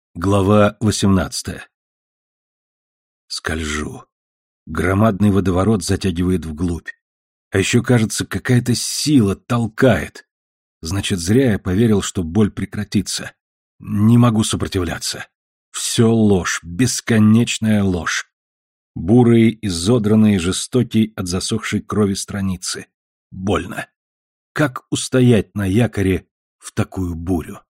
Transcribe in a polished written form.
Глава 18. Скольжу. Громадный водоворот затягивает вглубь. А еще, кажется, какая-то сила толкает. Значит, зря я поверил, что боль прекратится. Не могу сопротивляться. Все ложь, бесконечная ложь. Бурые, изодранные, жестокие от засохшей крови страницы. Больно. Как устоять на якоре в такую бурю?